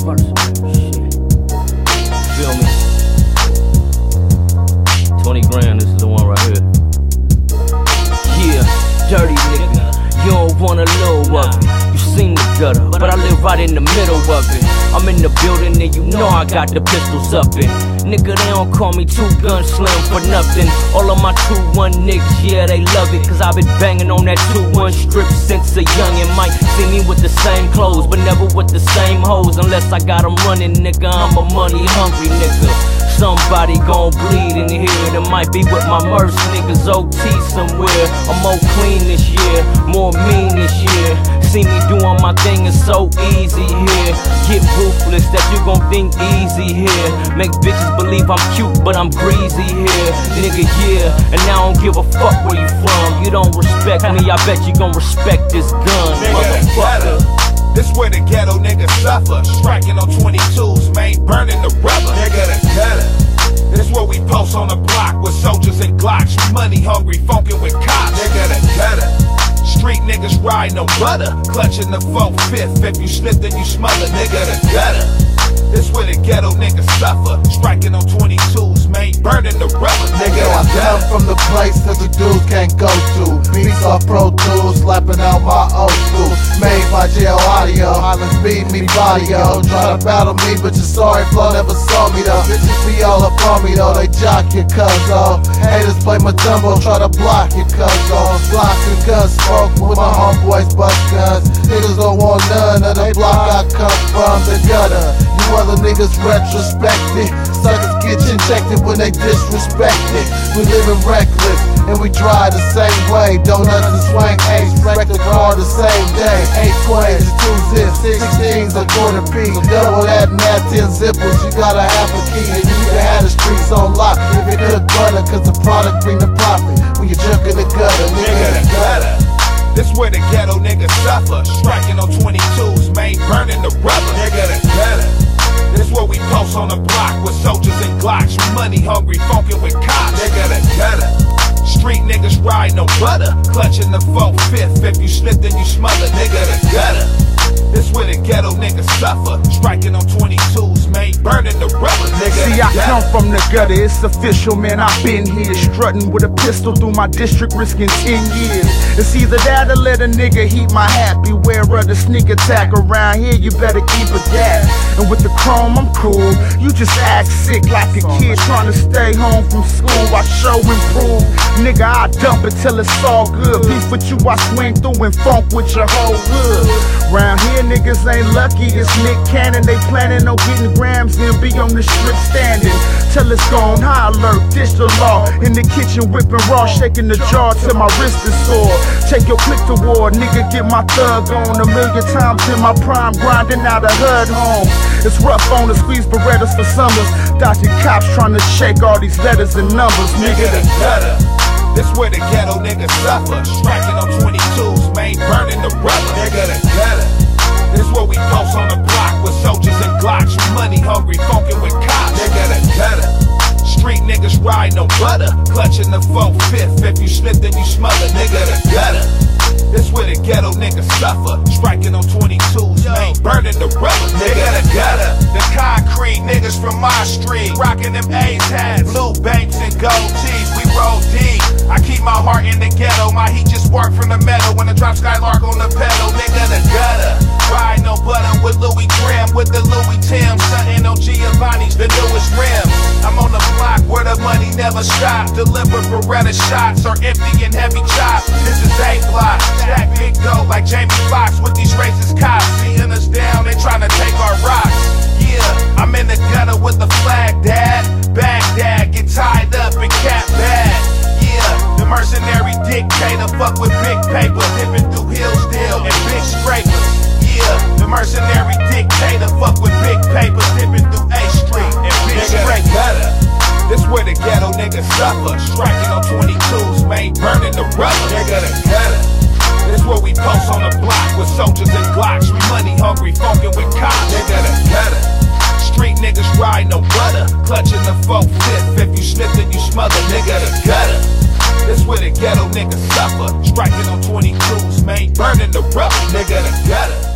Shit. Feel me? 20 grand, this is the one right here. Yeah, dirty nigga, you don't want a little of it. You seen the gutter, but I live right in the middle of it. I'm in the building and you know I got the pistols up in. Nigga, they don't call me Two Gun Slim for nothing. All of my 2-1 niggas, yeah, they love it. Cause I've been banging on that 2-1 strip since a youngin'. Might see me with the same clothes, but never with the same hoes. Unless I got them running, nigga, I'm a money hungry nigga. Somebody gon' bleed in here. It might be with my merch niggas OT somewhere. I'm more clean this year, more mean this year. See me doing my thing, it's so easy here. Get ruthless that you gon' think easy here. Make bitches believe I'm cute, but I'm greasy here. Nigga, yeah, and I don't give a fuck where you from. You don't respect me, I bet you gon' respect this gun, motherfucker. This where the ghetto niggas suffer. Striking on 22s, man, burning the rubber. Nigga, the gutter. This where we post on the block with soldiers and Glocks. Money hungry, funkin' with cops. Nigga, the gutter. Street niggas ride no butter. Clutching the 4/5. If you slip, then you smother. Nigga, the gutter. This where the ghetto niggas suffer. Striking on 22s, man, burning the rubber. Nigga, I come from the place that the dudes can't go to. Beats off Pro Tools, slapping out my old school. Made by jail audio, Highlands beat me body, yo. Try to battle me, but you're sorry, flow never saw me though. Bitches be all up on me though, they jock your cuz-oh. Haters play my tumbo, try to block your cuz-oh. Blocks and guns smoke with my homeboys bust guns. Niggas don't want none of the block I come from, the gutter. You other niggas retrospected. Suckers get injected when they disrespect it. We living reckless and we drive the same way. Donuts and swing A's, wreck the car the same day. 8 quads, 2 zips, 16s, a quarter piece. Double that and that 10 zippers. You gotta have a key and you can have the streets on lock. If it could butter, cause the product bring the profit. When you junk in the gutter, nigga, the gutter. This where the ghetto niggas suffer. Striking on 22s, man, burning the rubber. Nigga, the gutter. This where we post on the block with soldiers and Glocks. Money hungry, funkin' with cops. Nigga, the gutter. Street niggas ride no butter. Clutching the 4/5. If you slip, then you smother. Nigga, the gutter. This where the ghetto niggas suffer. Striking on 22s, man, burning the rubber. Nigga, see, I come from the gutter, it's official, man. I've been here strutting with a pistol through my district, risking 10 years. It's either that or let a nigga heat my hat. Beware of the sneak attack around here, you better keep a gap. And with the chrome, I'm cool. You just act sick like a kid trying to stay home from school. I show improve. Nigga, I dump it till it's all good. Beef with you, I swing through and funk with your whole hood. Round here, niggas ain't lucky, it's Nick Cannon. They planning on getting grams and be on the strip standing till it's gone. High alert, dish the law. In the kitchen whipping raw, shaking the jar till my wrist is sore. Take your click to war, nigga, get my thug on. 1,000,000 times in my prime, grinding out a HUD home. It's rough on the squeeze Berettas for summers. Dodging cops trying to shake all these letters and numbers. Nigga, the gutter. This where the ghetto niggas suffer. Striking on 22s, man, burning the rubber. Nigga, the gutter. This where we post on the block with soldiers and Glocks. Money hungry, funkin' with cops. Nigga, the gutter. Street niggas ride no butter. Clutching the 4/5. If you slip, then you smother. Nigga, the gutter. This where the ghetto niggas suffer. Striking on 22s, man, burning the rubber. Nigga, the gutter. The concrete niggas from my street. Rocking them A's hats, blue banks and gold teeth. We roll deep. I keep my heart in the ghetto. My heat just spark from the metal when I drop Skylark on the pedal. Nigga, the gutter. Ride no butter with Louis Graham, with the Louis Tim. Something on Giovanni's, the newest rims. I'm on the block where the money never stops. Deliver Beretta shots or empty and heavy chops. This is A-Block. Stack big dough like Jamie Foxx with these racist cops. Seeing us down, they tryna take our rocks. Yeah, I'm in the gutter with the flag, dad. Baghdad, get tied up and cap bad. Yeah, the mercenary dictator, fuck with big paper. Dipping through Hillsdale and big scrapers. Yeah, the mercenary dictator, fuck with big paper. Dipping through A Street and big scrapers. This where the ghetto niggas suffer. Striking on 22s, man, burning the rubber. Nigga, the gutter. This where we post on the block with soldiers and Glocks. We money hungry, funkin' with cops. Nigga, the gutter. Street niggas ride no butter. Clutching the 4/5. If you slip, then you smother. Nigga, the gutter. This where the ghetto niggas suffer. Striking on 22s, man, burning the rubber. Nigga, the gutter.